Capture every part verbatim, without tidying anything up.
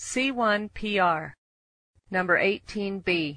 C one P R, number eighteen B.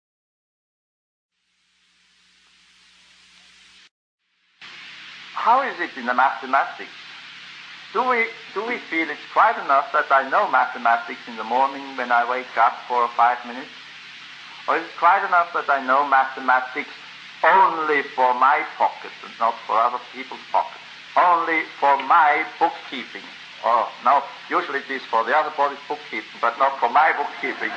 How is it in the mathematics? Do we, do we feel it's quite enough that I know mathematics in the morning when I wake up for five minutes? Or is it quite enough that I know mathematics only for my pocket and not for other people's pockets? Only for my bookkeeping? Or no, usually it is for the other body's bookkeeping, but not for my bookkeeping.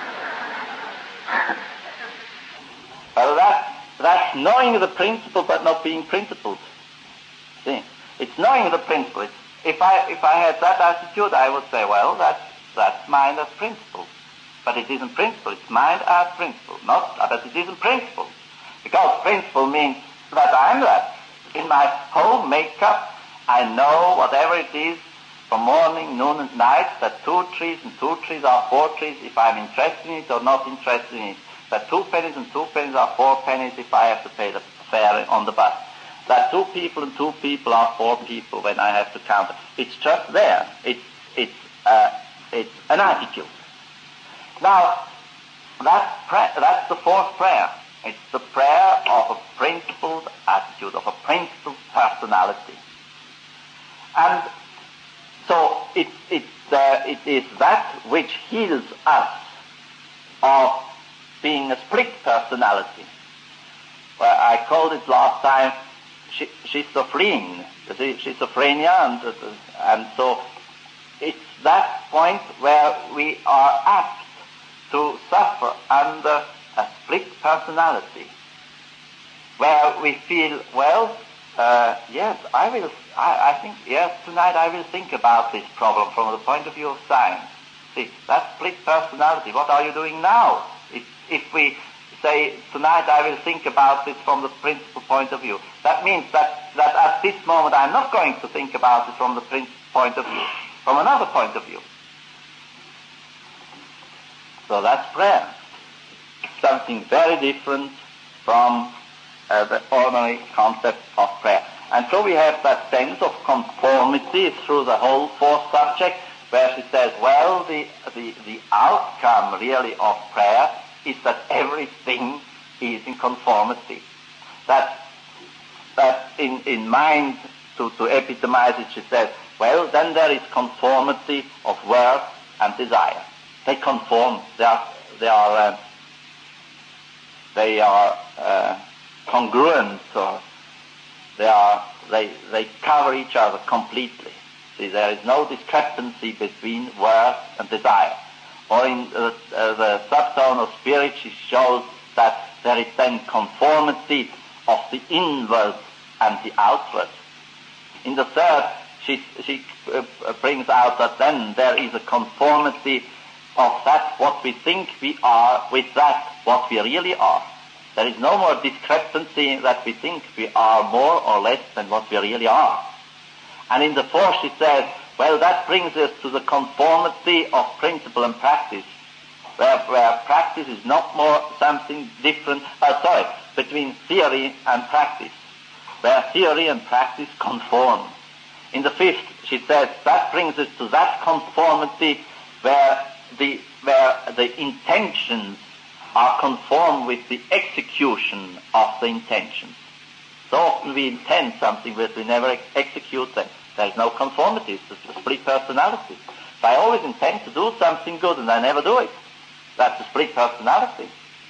Well, that, that's knowing the principle but not being principled. See, it's knowing the principle. It's, if I if I had that attitude, I would say, well, that's that's mind as principle, but it isn't principle. It's mind as principle, not, but it isn't principle, because principle means that I'm that. In my whole makeup, I know whatever it is from morning, noon, and night. That two trees and two trees are four trees if I'm interested in it or not interested in it. That two pennies and two pennies are four pennies if I have to pay the fare on the bus. That two people and two people are four people when I have to count. It's just there. It's it's uh, it's an attitude. Now, that's pra- that's the fourth prayer. It's the prayer of a principled attitude, of a principled personality. And so it it uh, it is that which heals us of being a split personality. Well, I called it last time schizophrenia, schizophrenia, and and so it's that point where we are apt to suffer under a split personality, where we feel, well, uh, yes, I will. I, I think yes, tonight I will think about this problem from the point of view of science. See, that split personality. What are you doing now? If if we say, tonight I will think about this from the principal point of view. That means that, that at this moment I'm not going to think about it from the principal point of view, from another point of view. So that's prayer. Something very different from uh, the ordinary concept of prayer. And so we have that sense of conformity through the whole fourth subject, where she says, well, the, the, the outcome really of prayer is that everything is in conformity. That, that in, in mind, to, to epitomize it, she says, well, then there is conformity of work and desire. They conform. They are, they are, uh, they are uh, congruent, or they are, they, they cover each other completely. See, there is no discrepancy between work and desire. Or in uh, uh, the subtone of spirit, she shows that there is then conformity of the inward and the outward. In the third, she, she uh, brings out that then there is a conformity of that what we think we are with that what we really are. There is no more discrepancy that we think we are more or less than what we really are. And in the fourth, she says, well, that brings us to the conformity of principle and practice, where, where practice is not more something different, uh, sorry, between theory and practice, where theory and practice conform. In the fifth, she says, that brings us to that conformity where the, where the intentions are conformed with the execution of the intentions. So often we intend something, but we never ex- execute them. There is no conformity. It's a split personality. If I always intend to do something good and I never do it, that's a split personality.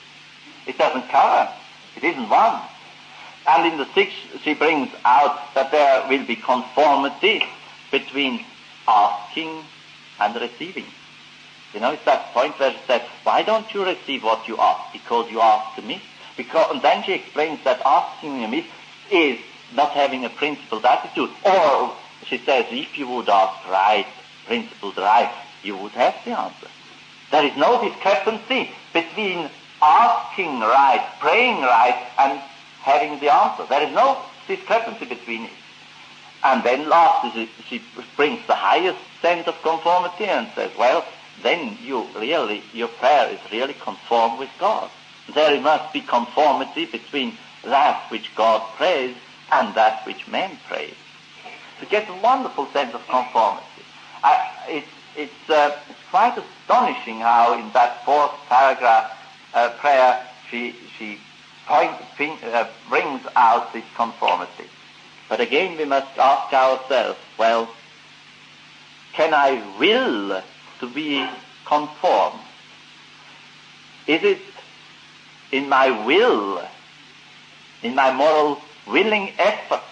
It doesn't cover. It isn't one. And in the sixth, she brings out that there will be conformity between asking and receiving. You know, it's that point where she said, why don't you receive what you ask? Because you ask amiss. Because, and then she explains that asking amiss is not having a principled attitude. Or, she says, if you would ask right, principled right, you would have the answer. There is no discrepancy between asking right, praying right, and having the answer. There is no discrepancy between it. And then lastly, she brings the highest sense of conformity and says, well, then you really, your prayer is really conformed with God. There must be conformity between that which God prays and that which men praise. To get a wonderful sense of conformity. I, it, it's, uh, it's quite astonishing how in that fourth paragraph uh, prayer she, she point, pin, uh, brings out this conformity. But again we must ask ourselves, well, can I will to be conformed? Is it in my will, in my moral willing effort,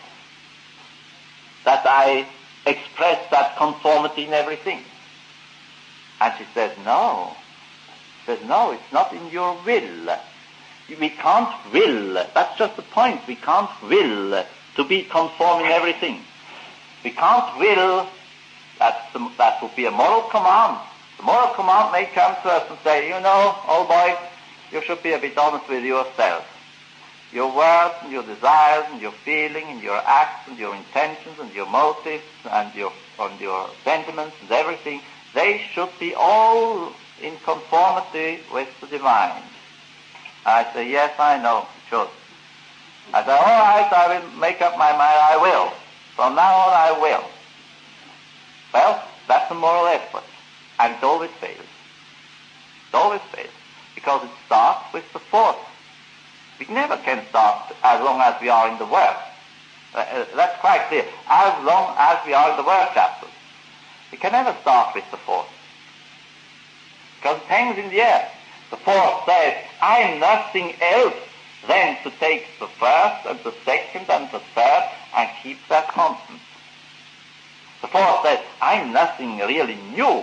that I express that conformity in everything? And she says, no. She says, no, it's not in your will. We can't will. That's just the point. We can't will to be conform in everything. We can't will. That's the, that would be a moral command. The moral command may come to us and say, you know, old boy, you should be a bit honest with yourself. Your words and your desires and your feeling and your acts and your intentions and your motives and your, and your sentiments and everything, they should be all in conformity with the divine. I say, yes, I know, it should. I say, all right, I will make up my mind, I will. From now on, I will. Well, that's a moral effort, and it always fails. It always fails, because it starts with the fourth. We never can start as long as we are in the work. Uh, uh, that's quite clear. As long as we are in the work chapters. We can never start with the fourth, because it hangs in the air. The fourth says, I am nothing else than to take the first and the second and the third and keep that constant. The fourth says, I'm nothing really new.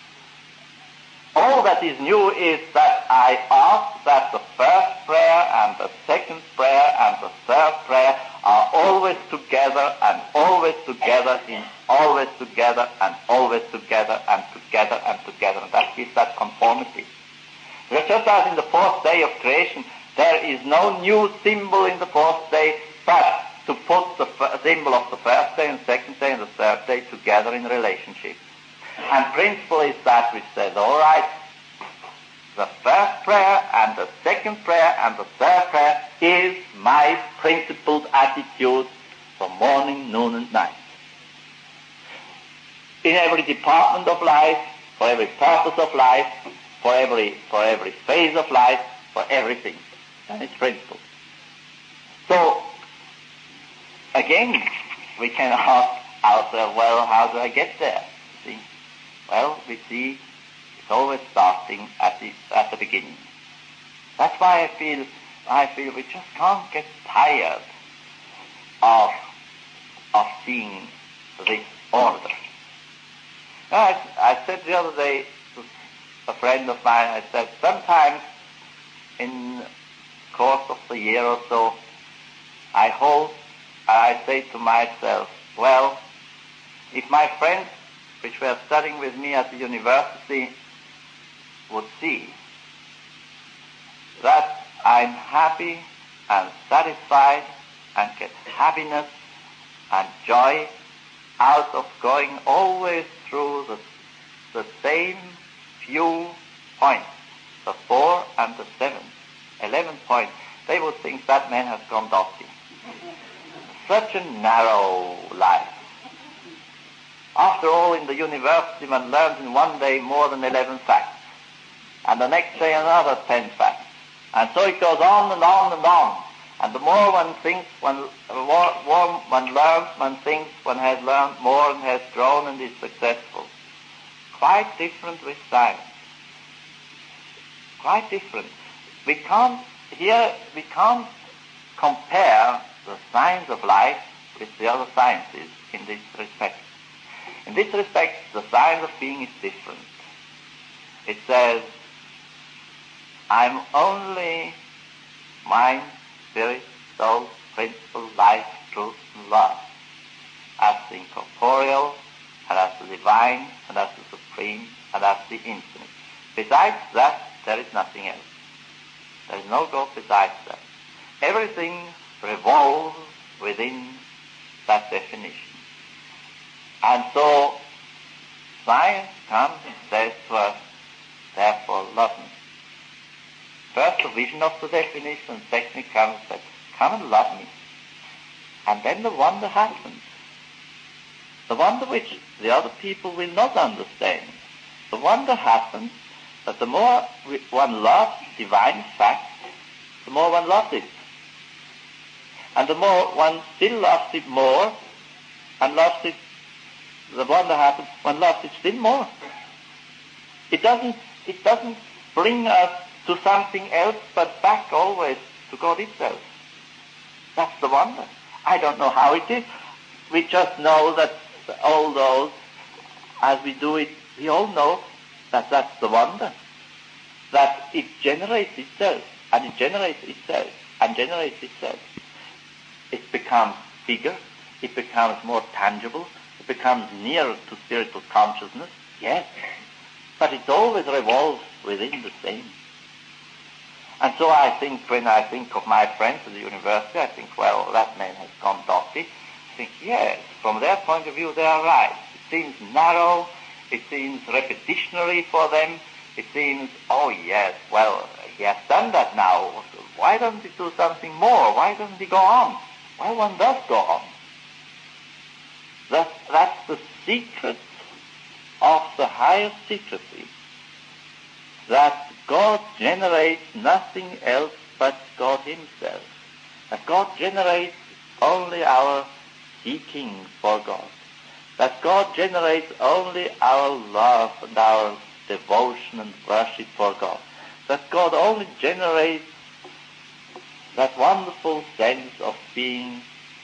All that is new is that I ask that the first prayer and the second prayer and the third prayer are always together and always together in always together and always together and together and together. And that gives that conformity. Because just as in the fourth day of creation, there is no new symbol in the fourth day, but to put the f- symbol of the first day and second day and the third day together in relationship. And principle is that we said, all right, the first prayer and the second prayer and the third prayer is my principled attitude for morning, noon, and night. In every department of life, for every purpose of life, for every for every phase of life, for everything. And it's principle. So, again, we can ask ourselves, well, how do I get there? See? Well, we see it's always starting at the at the beginning. That's why I feel I feel we just can't get tired of of seeing this order. Now, I, I said the other day to a friend of mine, I said, sometimes in the course of the year or so, I hope, I say to myself, well, if my friends which were studying with me at the university would see that I'm happy and satisfied and get happiness and joy out of going always through the, the same few points, the four and the seven, eleven points, they would think that man has gone dotty. Such a narrow life. After all, in the university one learns in one day more than eleven facts, and the next day another ten facts. And so it goes on and on and on. And the more one thinks, one, more, more one learns, one thinks one has learned more and has grown and is successful. Quite different with science. Quite different. We can't, here, we can't compare the science of life with the other sciences in this respect. In this respect, the science of being is different. It says, I'm only mind, spirit, soul, principle, life, truth, and love, as the incorporeal, and as the divine, and as the supreme, and as the infinite. Besides that, there is nothing else. There is no God besides that. Everything revolves within that definition. And so, science comes and says to us, therefore love me. First the vision of the definition, and second it comes and says, come and love me. And then the wonder happens. The wonder which the other people will not understand. the wonder happens that the more one loves divine fact, the more one loves it. And the more one still loves it more, and loves it, the wonder happens, one loves it still more. It doesn't, it doesn't bring us to something else, but back always to God itself. That's the wonder. I don't know how it is. We just know that all those, as we do it, we all know that that's the wonder. That it generates itself, and it generates itself, and generates itself. It becomes bigger, it becomes more tangible, it becomes nearer to spiritual consciousness, yes, but it always revolves within the same. And so I think, when I think of my friends at the university, I think, well, that man has gone dotty. I think, yes, from their point of view, they are right. It seems narrow, it seems repetitionary for them, it seems, oh yes, well, he has done that now. Why doesn't he do something more? Why doesn't he go on? Well, one does go on. That, that's the secret of the higher secrecy, that God generates nothing else but God himself. That God generates only our seeking for God. That God generates only our love and our devotion and worship for God. That God only generates that wonderful sense of being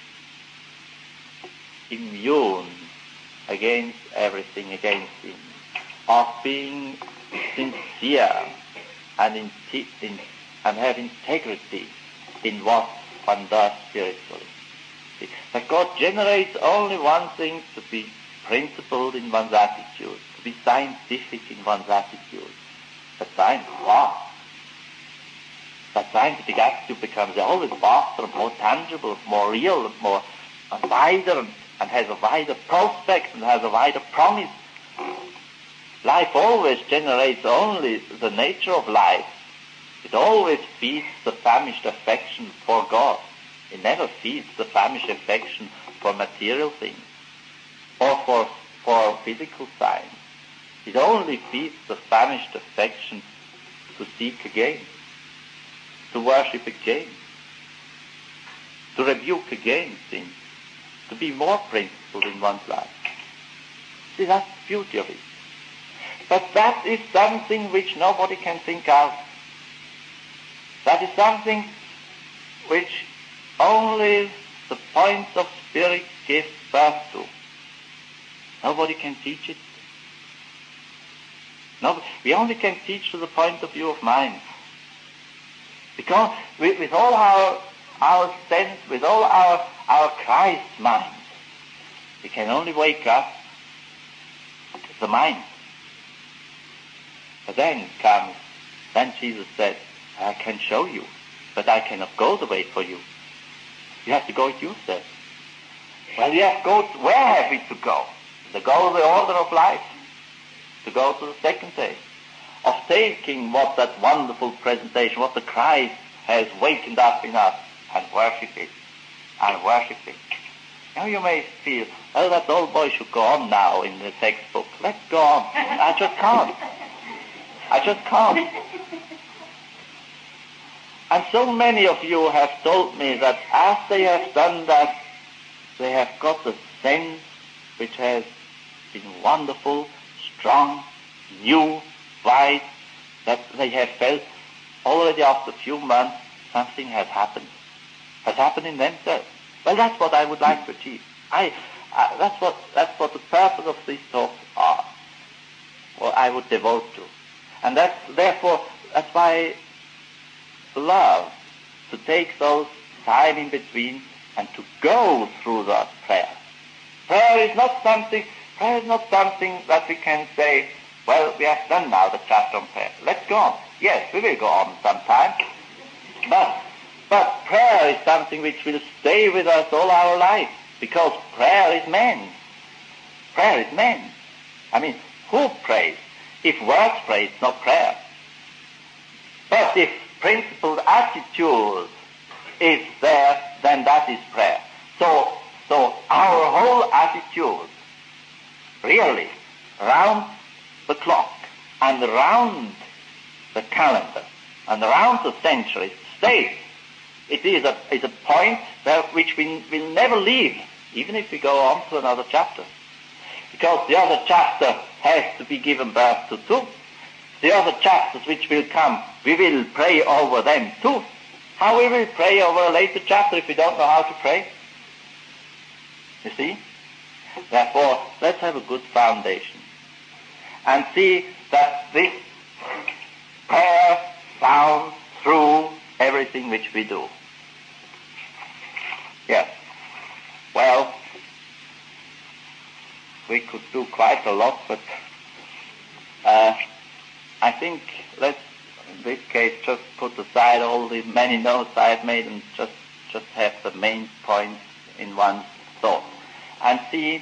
immune against everything, against sin, of being sincere and, in, in, and have integrity in what one does spiritually. That God generates only one thing, to be principled in one's attitude, to be scientific in one's attitude. That science, wow. That scientific attitude becomes always vaster, more tangible, more real, more and wider, and, and has a wider prospect and has a wider promise. Life always generates only the nature of life. It always feeds the famished affection for God. It never feeds the famished affection for material things or for, for physical science. It only feeds the famished affection to seek again, to worship again, to rebuke again sin, to be more principled in one's life. See, that's the beauty of it. But that is something which nobody can think out. That is something which only the point of spirit gives birth to. Nobody can teach it. Nobody, we only can teach to the point of view of mind. Because with, with all our our sense, with all our, our Christ mind, we can only wake up the mind. But then comes, then Jesus said, I can show you, but I cannot go the way for you. You have to go it yourself. Well, you have to go, to, where have we to go? To go to the order of life, to go to the second day, of taking what that wonderful presentation, what the Christ has wakened up in us, and worship it, and worship it. Now you may feel, oh, that old boy should go on now in the textbook. Let's go on. I just can't. I just can't. And so many of you have told me that as they have done that, they have got a sense which has been wonderful, strong, new, wide, that they have felt already after a few months something has happened. Has happened in themselves. Well, that's what I would like to achieve. I, uh, that's what that's what the purpose of these talks are, or I would devote to. And that's, therefore, that's why I love to take those time in between and to go through that prayer. Prayer is not something, prayer is not something that we can say, well, we have done now the chapter on prayer. Let's go on. Yes, we will go on sometime. But, but prayer is something which will stay with us all our life, because prayer is man. Prayer is man. I mean, who prays? If words pray, it's not prayer. But if principled attitude is there, then that is prayer. So, so our whole attitude, really, round the clock, and round the calendar and around the centuries stays. It is a, is a point where, which we will never leave, even if we go on to another chapter. Because the other chapter has to be given birth to too. The other chapters which will come, we will pray over them too. How we will pray over a later chapter if we don't know how to pray? You see? Therefore, let's have a good foundation. And see that this prayer sounds through everything which we do. Yes. Well, we could do quite a lot, but uh, I think let's, in this case, just put aside all the many notes I have made and just, just have the main points in one thought. And see,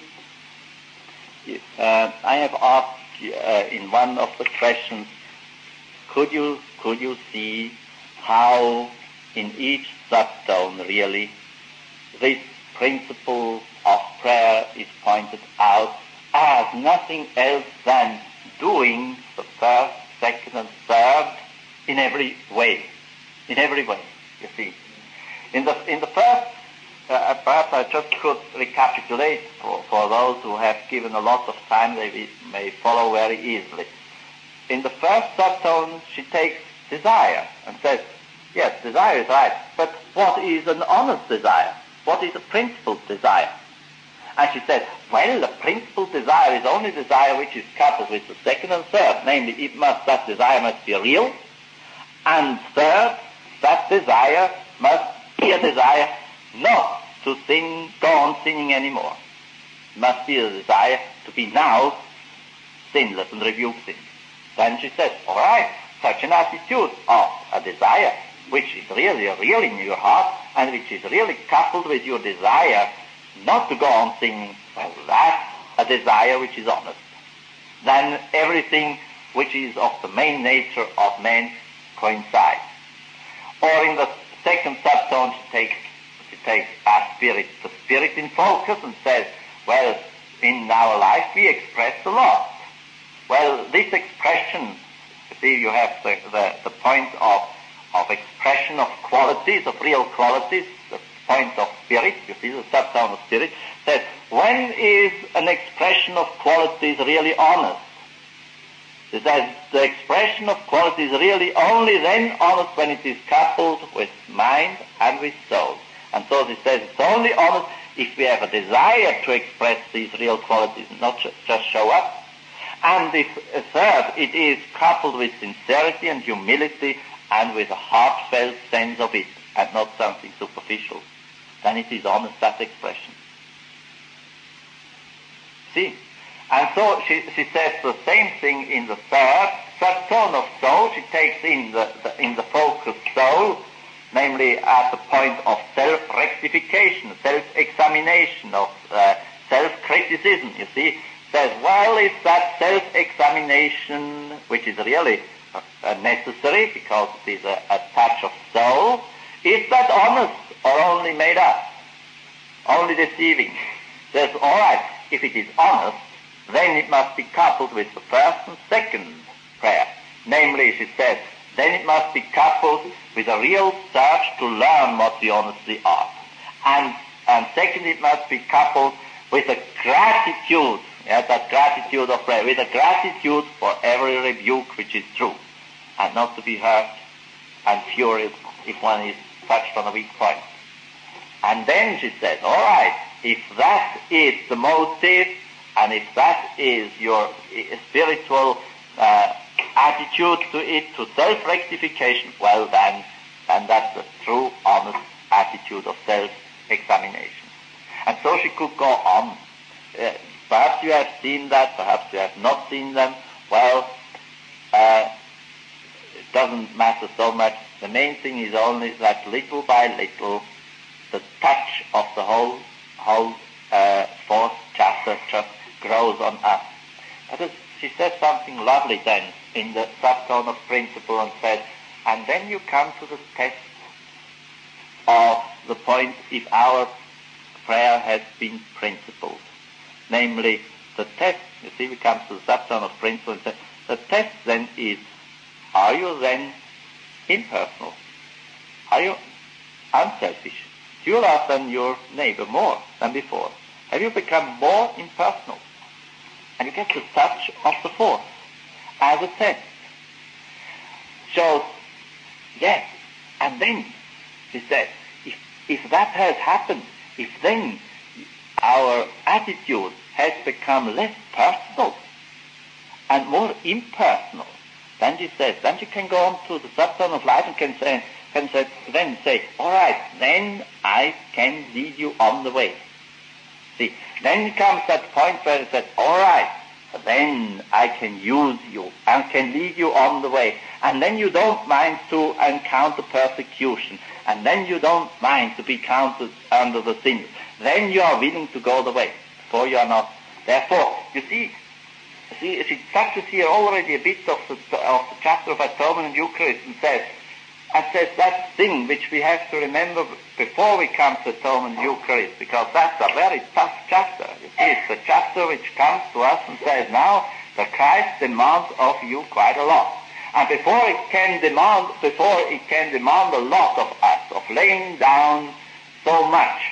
uh, I have asked uh, in one of the questions, could you, could you see how in each subtone really this principle of prayer is pointed out as nothing else than doing the first, second and third in every way. In every way, you see. In the in the first, uh, perhaps I just could recapitulate for, for those who have given a lot of time, they may follow very easily. In the first subtone, she takes desire and says, yes, desire is right, but what is an honest desire? What is a principled desire? And she said, well, the principled desire is only desire which is coupled with the second and third, namely, it must, that desire must be real, and third, that desire must be a desire not to sin, go on sinning anymore. It must be a desire to be now sinless and rebuke sin. Then she says, all right, such an attitude of a desire which is really real in your heart and which is really coupled with your desire not to go on sinning, well, that's a desire which is honest. Then everything which is of the main nature of man coincides. Or in the second subtone, she takes, she takes our spirit, the spirit in focus and says, well, in our life we express the lost. Well, this expression, you see, you have the, the, the point of, of expression of qualities, of real qualities, the point of spirit, you see, the subtone of spirit, says, when is an expression of qualities really honest? It says, the expression of qualities really only then honest when it is coupled with mind and with soul. And so it says, it's only honest if we have a desire to express these real qualities, not just, just show up. And if, uh, third, it is coupled with sincerity and humility and with a heartfelt sense of it and not something superficial. Then it is honest, that expression. See? And so she, she says the same thing in the third subtone of soul. She takes in the, the, in the focus soul, namely at the point of self-rectification, self-examination, of uh, self-criticism, you see. Says, well, is that self-examination, which is really uh, necessary because it is a, a touch of soul, is that honest or only made up, only deceiving? Says, all right, if it is honest, then it must be coupled with the first and second prayer. Namely, she says, then it must be coupled with a real search to learn what we honestly are. And, and second, it must be coupled with a gratitude, yeah, that gratitude of prayer, with a gratitude for every rebuke which is true, and not to be hurt and furious if one is touched on a weak point. And then she says, all right, if that is the motive, and if that is your spiritual uh, attitude to it, to self-rectification, well then, then that's the true, honest attitude of self-examination. And so she could go on. Uh, perhaps you have seen that, perhaps you have not seen them. Well, uh, it doesn't matter so much. The main thing is only that little by little, the touch of the whole, whole uh, fourth chapter just grows on us. But she says something lovely then in the subtone of principle and says, and then you come to the test of the point if our prayer has been principled. Namely, the test, you see, we come to the subtone of principle and say, the test then is, are you then impersonal? Are you unselfish? Do you love than your neighbor more than before? Have you become more impersonal? And you get the touch of the force as a test. So, yes, and then, he said, if, if that has happened, if then our attitude has become less personal and more impersonal, then he says, then you can go on to the subtone of life and can say, can say, then say, all right, then I can lead you on the way. See, then comes that point where he says, all right, then I can use you and can lead you on the way. And then you don't mind to encounter persecution. And then you don't mind to be counted under the sin. Then you are willing to go the way. For you are not. Therefore, you see, see it touches here already a bit of the, of the chapter of Atonement and Eucharist and says, and says that thing which we have to remember before we come to Atonement and Eucharist, because that's a very tough chapter. You see, it's a chapter which comes to us and says, now, the Christ demands of you quite a lot. And before it can demand, before it can demand a lot of us, of laying down so much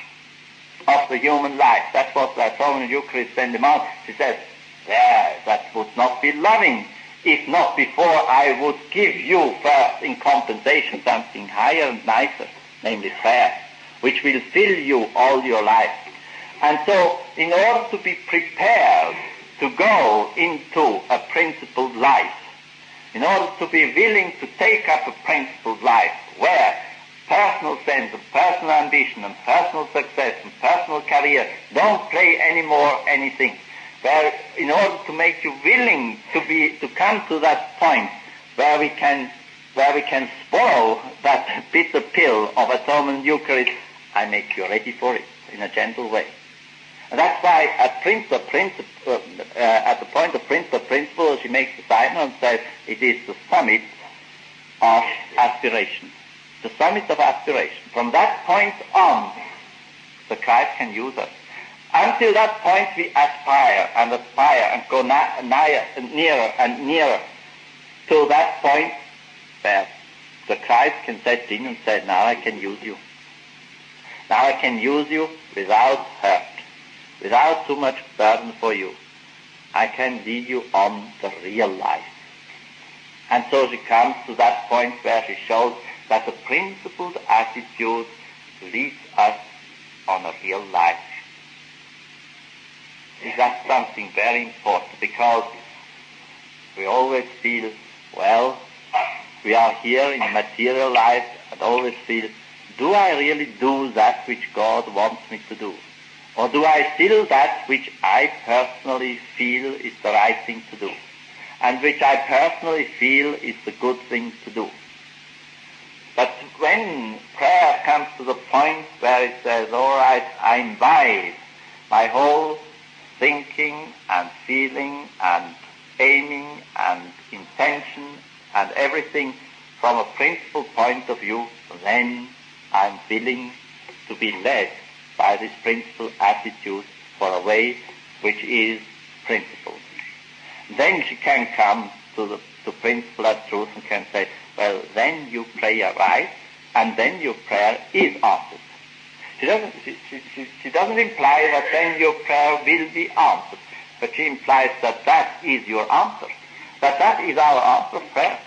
of the human life, that's what the Atonement and Eucharist then demands. He says, there, that would not be loving, if not before I would give you first in compensation something higher and nicer, namely prayer, which will fill you all your life. And so, in order to be prepared to go into a principled life, in order to be willing to take up a principled life where personal sense and personal ambition and personal success and personal career don't play anymore anything, where in order to make you willing to be to come to that point where we can where we can swallow that bitter pill of Atonement and Eucharist, I make you ready for it in a gentle way. And that's why at principle, principle, uh, uh, at the point of principle, principle, she makes the sign and says it is the summit of aspiration. The summit of aspiration. From that point on, the Christ can use us. Until that point, we aspire and aspire and go na- nigher, nearer and nearer to that point where the Christ can set in and say, now I can use you. Now I can use you without hurt, without too much burden for you. I can lead you on the real life. And so she comes to that point where she shows that the principled attitude leads us on a real life. That's something very important, because we always feel, well, we are here in material life and always feel, do I really do that which God wants me to do? Or do I still that which I personally feel is the right thing to do, and which I personally feel is the good thing to do? But when prayer comes to the point where it says, all right, I invite my whole thinking and feeling and aiming and intention and everything from a principal point of view, then I'm willing to be led by this principal attitude for a way which is principled. Then she can come to the to principle of truth and can say, well, then you pray aright, and then your prayer is answered. She doesn't, she, she, she doesn't imply that then your prayer will be answered, but she implies that that is your answer, that that is our answer of prayer.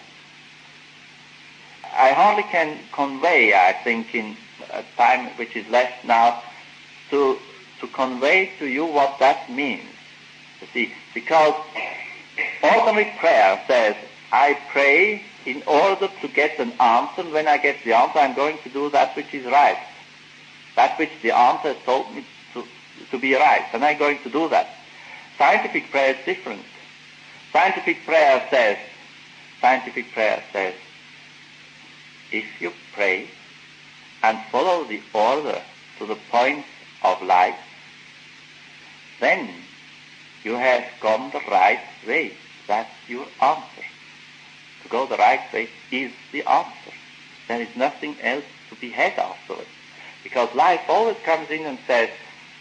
I hardly can convey, I think, in a time which is left now, to to convey to you what that means. You see, because ordinary prayer says, I pray in order to get an answer, and when I get the answer, I'm going to do that which is right. That which the answer has told me to, to be right, and I'm going to do that. Scientific prayer is different. Scientific prayer says, scientific prayer says, if you pray and follow the order to the point of life, then you have gone the right way. That's your answer. To go the right way is the answer. There is nothing else to be had afterwards. Because life always comes in and says,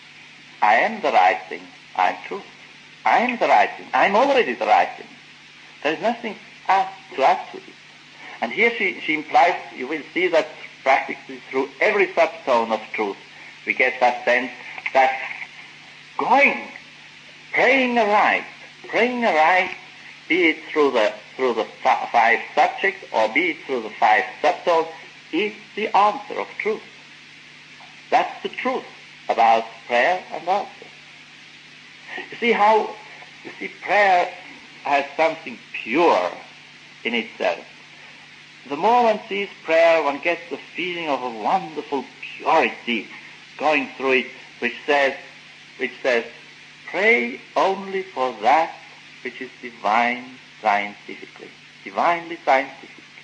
I am the right thing. I'm truth. I am the right thing. I'm already the right thing. There is nothing add, to add to it. And here she, she implies, you will see that practically through every subtone of truth, we get that sense that going, praying aright, praying aright, be it through the through the five subjects or be it through the five subtones, is the answer of truth. That's the truth about prayer and answer. You see how, you see, prayer has something pure in itself. The more one sees prayer, one gets the feeling of a wonderful purity going through it, which says, which says, pray only for that which is divine scientifically, divinely scientific.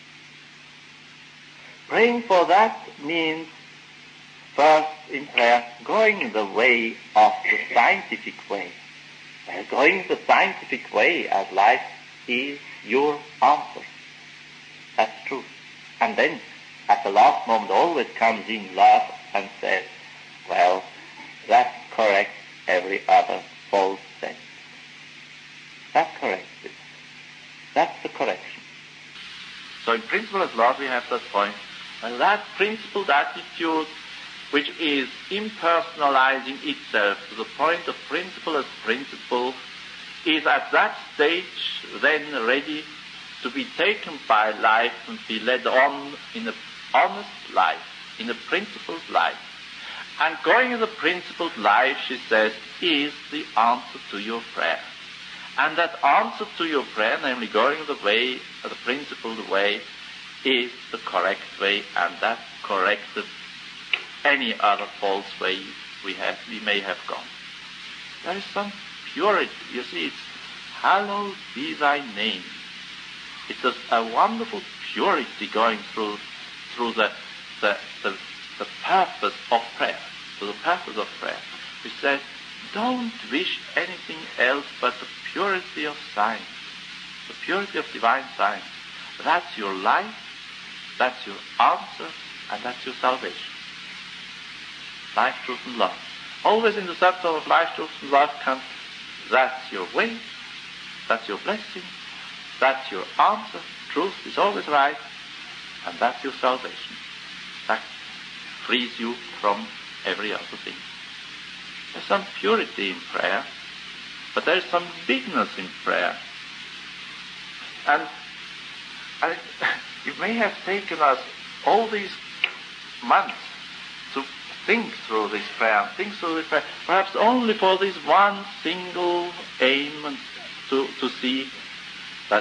Praying for that means, first in prayer, going the way of the scientific way. Well, going the scientific way as life is your answer. That's true. And then, at the last moment, always comes in love and says, well, that corrects every other false sense. That corrects it. That's the correction. So in principle as love we have that point. And that principled attitude which is impersonalizing itself to the point of principle as principle is at that stage then ready to be taken by life and be led on in an honest life, in a principled life. And going in the principled life, she says, is the answer to your prayer. And that answer to your prayer, namely going the way, the principled way, is the correct way, and that corrected any other false way we have, we may have gone. There is some purity. You see, it's hallowed be thy name. It's a, a wonderful purity going through through the the, the the purpose of prayer, to the purpose of prayer. We said, don't wish anything else but the purity of science, the purity of divine science. That's your life, that's your answer, and that's your salvation. Life, truth, and love. Always in the subtle of life, truth, and love comes, that's your way, that's your blessing, that's your answer. Truth is always right, and that's your salvation. That frees you from every other thing. There's some purity in prayer, but there's some bigness in prayer. And, and it, it may have taken us all these months to think through this prayer, think through this prayer, perhaps only for this one single aim, and to, to see that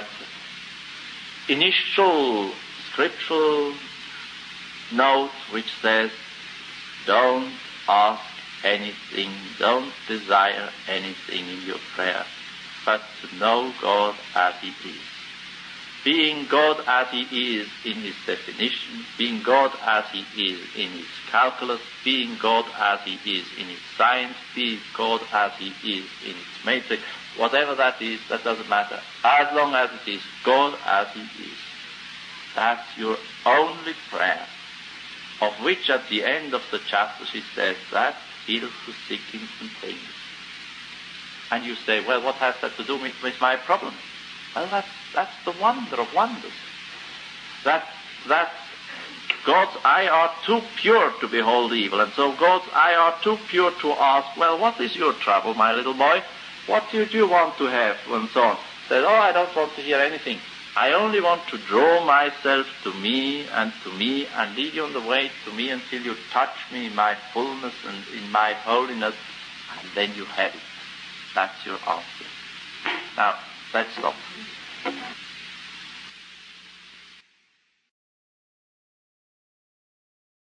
initial scriptural note which says, don't ask anything, don't desire anything in your prayer, but to know God as He is. Being God as He is in His definition, being God as He is in His calculus, being God as He is in His science, being God as He is in its matrix, whatever that is, that doesn't matter. As long as it is God as He is. That's your only prayer, of which at the end of the chapter she says, that heals the sick instantaneously. And you say, well, what has that to do with, with my problem? Well, that's, that's the wonder of wonders. That, that God's eye are too pure to behold evil, and so God's eye are too pure to ask, well, what is your trouble, my little boy? What do you want to have? And so on. Said, oh, I don't want to hear anything. I only want to draw myself to me and to me and lead you on the way to me until you touch me in my fullness and in my holiness, and then you have it. That's your answer. Now, let's stop.